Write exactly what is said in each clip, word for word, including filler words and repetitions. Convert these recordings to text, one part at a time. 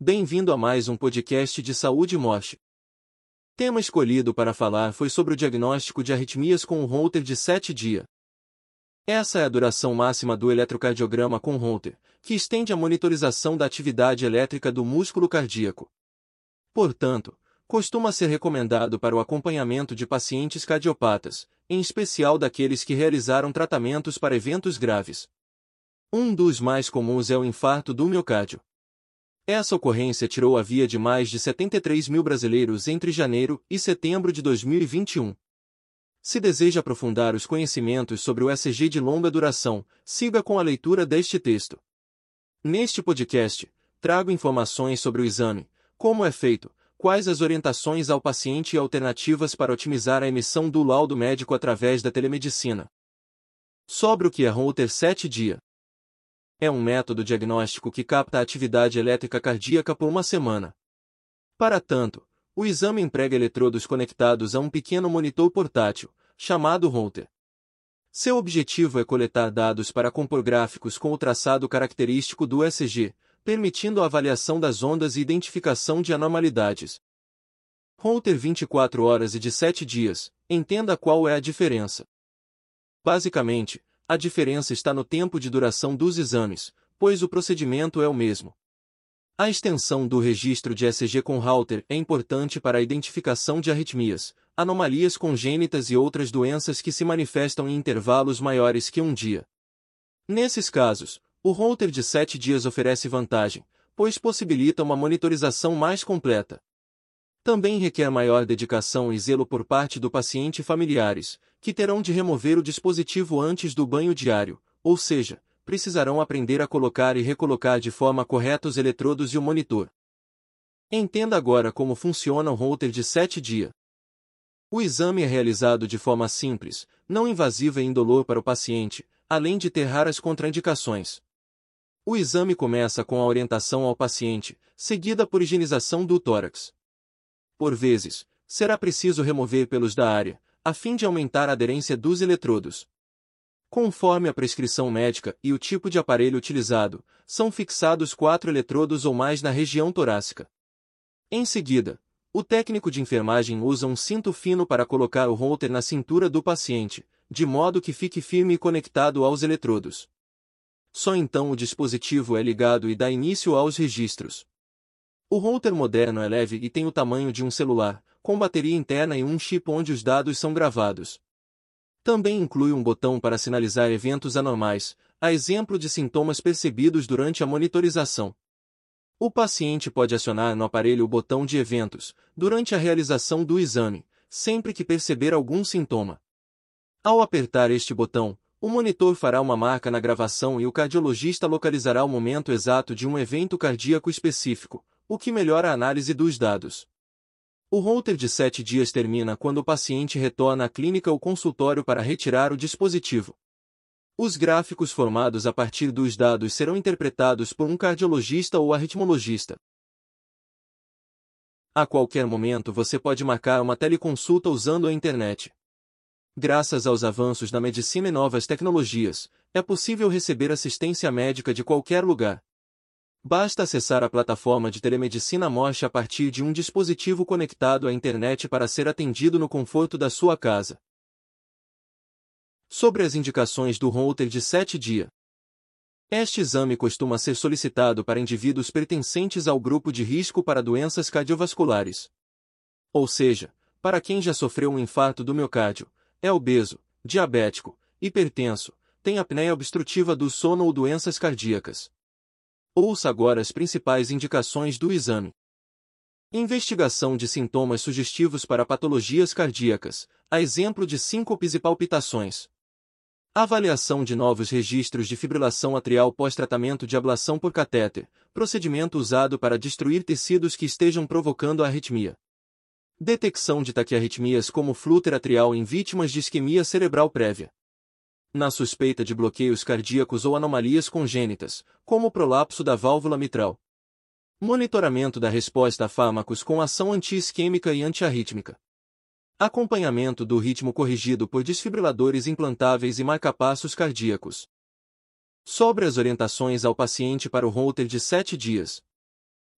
Bem-vindo a mais um podcast de saúde e morte. Tema escolhido para falar foi sobre o diagnóstico de arritmias com o Holter de sete dias. Essa é a duração máxima do eletrocardiograma com Holter, que estende a monitorização da atividade elétrica do músculo cardíaco. Portanto, costuma ser recomendado para o acompanhamento de pacientes cardiopatas, em especial daqueles que realizaram tratamentos para eventos graves. Um dos mais comuns é o infarto do miocárdio. Essa ocorrência tirou a vida de mais de setenta e três mil brasileiros entre janeiro e setembro de dois mil e vinte e um. Se deseja aprofundar os conhecimentos sobre o E C G de longa duração, siga com a leitura deste texto. Neste podcast, trago informações sobre o exame, como é feito, quais as orientações ao paciente e alternativas para otimizar a emissão do laudo médico através da telemedicina. Sobre o que é Holter sete dias. É um método diagnóstico que capta a atividade elétrica cardíaca por uma semana. Para tanto, o exame emprega eletrodos conectados a um pequeno monitor portátil, chamado Holter. Seu objetivo é coletar dados para compor gráficos com o traçado característico do E C G, permitindo a avaliação das ondas e identificação de anormalidades. Holter vinte e quatro horas e de sete dias, entenda qual é a diferença. Basicamente, a diferença está no tempo de duração dos exames, pois o procedimento é o mesmo. A extensão do registro de E C G com Holter é importante para a identificação de arritmias, anomalias congênitas e outras doenças que se manifestam em intervalos maiores que um dia. Nesses casos, o Holter de sete dias oferece vantagem, pois possibilita uma monitorização mais completa. Também requer maior dedicação e zelo por parte do paciente e familiares, que terão de remover o dispositivo antes do banho diário, ou seja, precisarão aprender a colocar e recolocar de forma correta os eletrodos e o monitor. Entenda agora como funciona o Holter de sete dias. O exame é realizado de forma simples, não invasiva e indolor para o paciente, além de ter raras contraindicações. O exame começa com a orientação ao paciente, seguida por higienização do tórax. Por vezes, será preciso remover pelos da área, a fim de aumentar a aderência dos eletrodos. Conforme a prescrição médica e o tipo de aparelho utilizado, são fixados quatro eletrodos ou mais na região torácica. Em seguida, o técnico de enfermagem usa um cinto fino para colocar o Holter na cintura do paciente, de modo que fique firme e conectado aos eletrodos. Só então o dispositivo é ligado e dá início aos registros. O Holter moderno é leve e tem o tamanho de um celular, com bateria interna e um chip onde os dados são gravados. Também inclui um botão para sinalizar eventos anormais, a exemplo de sintomas percebidos durante a monitorização. O paciente pode acionar no aparelho o botão de eventos, durante a realização do exame, sempre que perceber algum sintoma. Ao apertar este botão, o monitor fará uma marca na gravação e o cardiologista localizará o momento exato de um evento cardíaco específico, o que melhora a análise dos dados. O Holter de sete dias termina quando o paciente retorna à clínica ou consultório para retirar o dispositivo. Os gráficos formados a partir dos dados serão interpretados por um cardiologista ou arritmologista. A qualquer momento você pode marcar uma teleconsulta usando a internet. Graças aos avanços da medicina e novas tecnologias, é possível receber assistência médica de qualquer lugar. Basta acessar a plataforma de telemedicina Morte a partir de um dispositivo conectado à internet para ser atendido no conforto da sua casa. Sobre as indicações do Holter de sete dias. Este exame costuma ser solicitado para indivíduos pertencentes ao grupo de risco para doenças cardiovasculares. Ou seja, para quem já sofreu um infarto do miocárdio, é obeso, diabético, hipertenso, tem apneia obstrutiva do sono ou doenças cardíacas. Ouça agora as principais indicações do exame. Investigação de sintomas sugestivos para patologias cardíacas, a exemplo de síncopes e palpitações. Avaliação de novos registros de fibrilação atrial pós-tratamento de ablação por catéter, procedimento usado para destruir tecidos que estejam provocando a arritmia. Detecção de taquiarritmias como flúter atrial em vítimas de isquemia cerebral prévia. Na suspeita de bloqueios cardíacos ou anomalias congênitas, como o prolapso da válvula mitral. Monitoramento da resposta a fármacos com ação anti-isquêmica e antiarrítmica. Acompanhamento do ritmo corrigido por desfibriladores implantáveis e marcapassos cardíacos. Sobre as orientações ao paciente para o Holter de sete dias.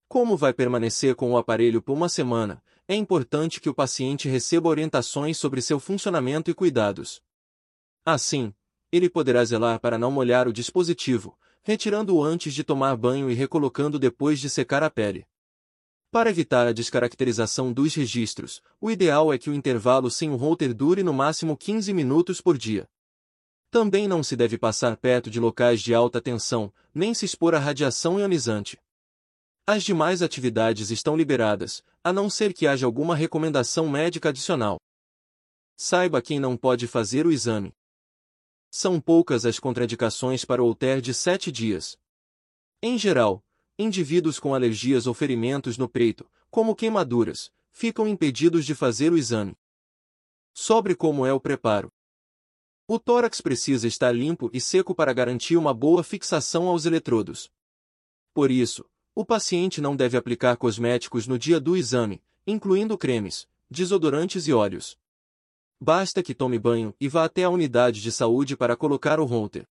Como vai permanecer com o aparelho por uma semana, é importante que o paciente receba orientações sobre seu funcionamento e cuidados. Assim, ele poderá zelar para não molhar o dispositivo, retirando-o antes de tomar banho e recolocando depois de secar a pele. Para evitar a descaracterização dos registros, o ideal é que o intervalo sem o holter dure no máximo quinze minutos por dia. Também não se deve passar perto de locais de alta tensão, nem se expor à radiação ionizante. As demais atividades estão liberadas, a não ser que haja alguma recomendação médica adicional. Saiba quem não pode fazer o exame. São poucas as contraindicações para o holter de sete dias. Em geral, indivíduos com alergias ou ferimentos no peito, como queimaduras, ficam impedidos de fazer o exame. Sobre como é o preparo. O tórax precisa estar limpo e seco para garantir uma boa fixação aos eletrodos. Por isso, o paciente não deve aplicar cosméticos no dia do exame, incluindo cremes, desodorantes e óleos. Basta que tome banho e vá até a unidade de saúde para colocar o holter.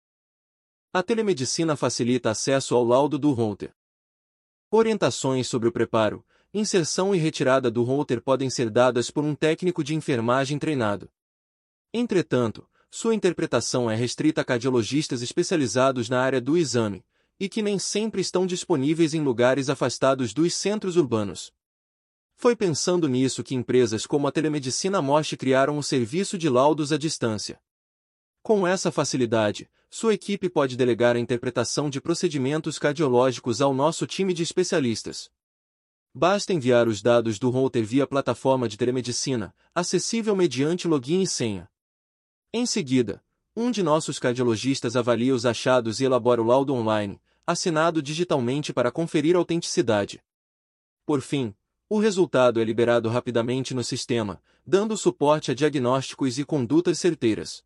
A telemedicina facilita acesso ao laudo do holter. Orientações sobre o preparo, inserção e retirada do holter podem ser dadas por um técnico de enfermagem treinado. Entretanto, sua interpretação é restrita a cardiologistas especializados na área do exame, e que nem sempre estão disponíveis em lugares afastados dos centros urbanos. Foi pensando nisso que empresas como a Telemedicina Mosh criaram o serviço de laudos à distância. Com essa facilidade, sua equipe pode delegar a interpretação de procedimentos cardiológicos ao nosso time de especialistas. Basta enviar os dados do holter via plataforma de telemedicina, acessível mediante login e senha. Em seguida, um de nossos cardiologistas avalia os achados e elabora o laudo online, assinado digitalmente para conferir autenticidade. Por fim, o resultado é liberado rapidamente no sistema, dando suporte a diagnósticos e condutas certeiras.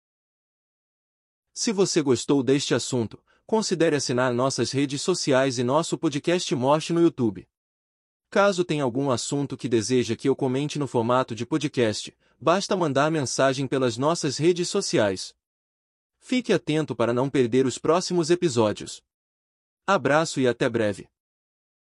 Se você gostou deste assunto, considere assinar nossas redes sociais e nosso podcast Mosh no YouTube. Caso tenha algum assunto que deseja que eu comente no formato de podcast, basta mandar mensagem pelas nossas redes sociais. Fique atento para não perder os próximos episódios. Abraço e até breve.